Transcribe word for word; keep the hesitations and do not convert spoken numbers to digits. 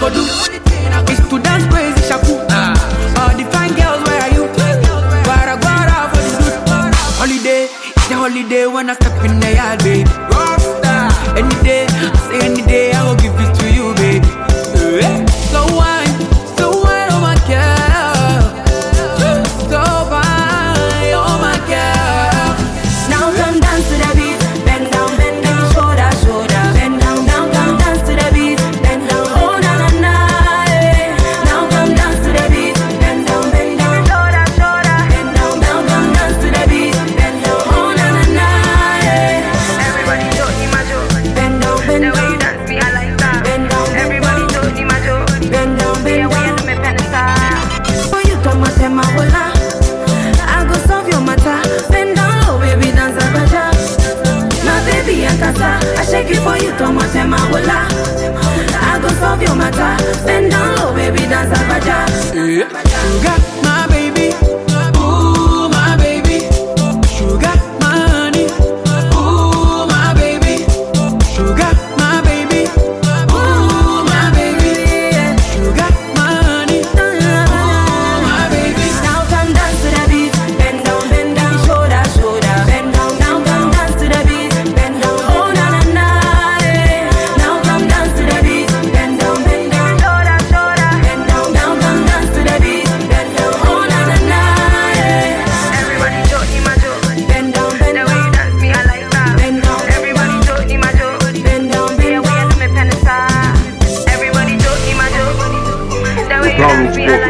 go do is to dance crazy shaku. All the fine girls, where are you? Guara guara for the good. Holiday, it's the holiday when I step in the yard, baby. Rockstar, any day, I say any day, I will give it to you, baby. So wine, so wine, oh my girl. So fine, oh my girl. Now come dance to the beat, bend down, bend down, shoulder, shoulder, bend down, down, come dance to the beat, bend down, oh na na na. eh. Now come dance to the beat, bend down, bend down, shoulder, shoulder, bend down, down, come dance to the beat, bend down, oh na na na. eh. Everybody show him a joke. Bend down, bend The way down, you dance, me I like that. bend down, bend Everybody down, show him a joke. bend down, The bend way you down. do me penisa. For you come and tell my wala, I go solve your matter. Bend down low, baby, dance a baja. My baby and kasa, I shake it for you, come and tell my wala. I go solve your matter. Bend down low, baby, dance a baja. Sugar, my baby. Ooh, my baby. Sugar, my honey. Ooh, my baby. Sugar, my baby. Ooh, my baby. Sugar, my honey. Ooh, my baby. Now come dance to the beat, bend down, bend down, shoulder, shoulder, bend down, now come dance to the beat, bend down, oh na na na. eh. Now come dance to the beat, bend down, bend down, shoulder, shoulder, bend down, now come dance to the beat, bend down, oh na na na. eh. Everybody show him a joke. Bend down, bend The way you down, dance, me I like that. bend down, Everybody show him a joke. bend down, The bend way you down. do me penisa. Everybody show him a joke. The way you dance, me I like